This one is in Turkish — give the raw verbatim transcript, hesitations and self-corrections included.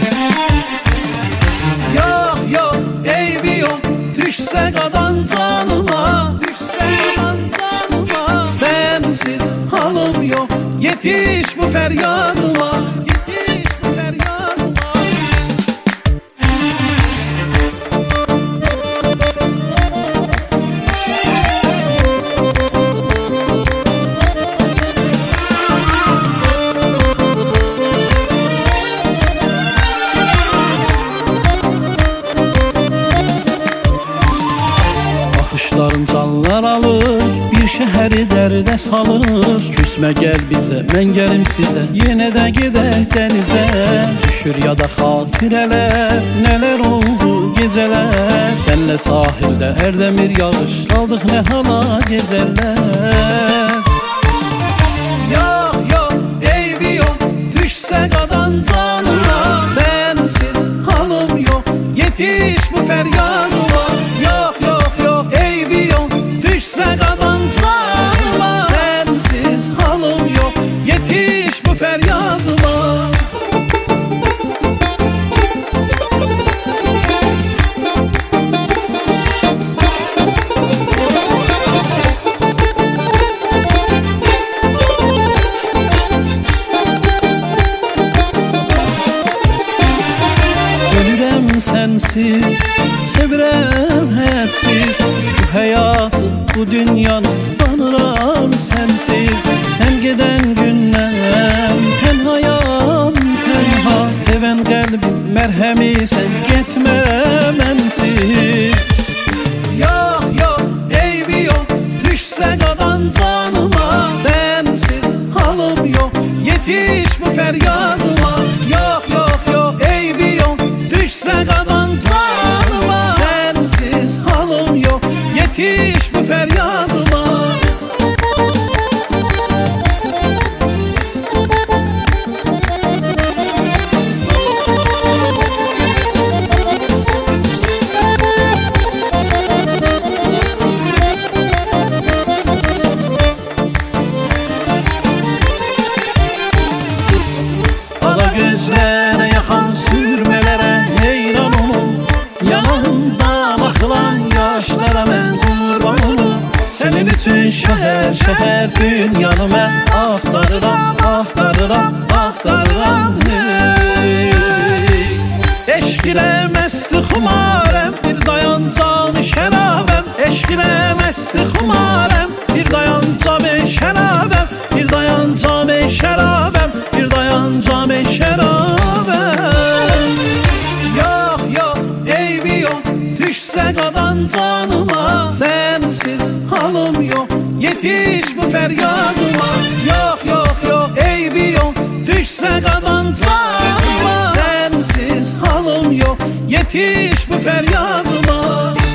Yok yok eybi yok, düşse kadan canıma, düşse kadan canıma. Sensiz halim yok, yetiş bu feryadıma, yetiş bu feryadıma. Bakışların canlar alır, bir şehri dərdə salır. Küsme gel bize, ben gelim size, yine de gidek denize. Düşür ya da xatirələr, neler oldu geceler. Senle sahilde her demir yağış, kaldık ne hala geceler. Yok yok eybi yok, düşse kadan canıma. Sensiz halim yok, yetiş bu feryadıma. Yok yok yok eybi yok, düşse kadan canıma. Sensiz halim yok, yetiş bu feryadıma. Ölürəm sensiz, sevirəm hədsiz. Bu hayatı, bu dünyanı tanıram sensiz. Sen giden gündən tenhayam tenha. Seven kalbim merhemi, sen gitme mensiz. Yok yok eybi yok, düşse kadan canıma. Sensiz halim yok, yetiş bu feryadıma. Yok yok yok eybi yok, düşse kadan canıma. Sensiz halim yok, yetiş bu feryadıma. Ala gözlere yakan sürmelere heyran olum. Yanağımda bakılan yaşlara ben kurban olum. Senin için şehir şehir dünyanı ben aktarıram, aktarıram, aktarıram. Hey. Eşk ile mesti xumarem, bir dayan canı şerabem. Eşk ile mesti xumarem, bir dayan canı şerabem. Bir dayan canı şerabem, bir dayan canı şerabem. Yok yok eybi yok, düşse kadan canıma. Sensiz halim yok, yetiş bu feryadıma. Yok yok yok eybi yok, düşse kadan canıma. Sensiz halim yok, yetiş bu feryadıma.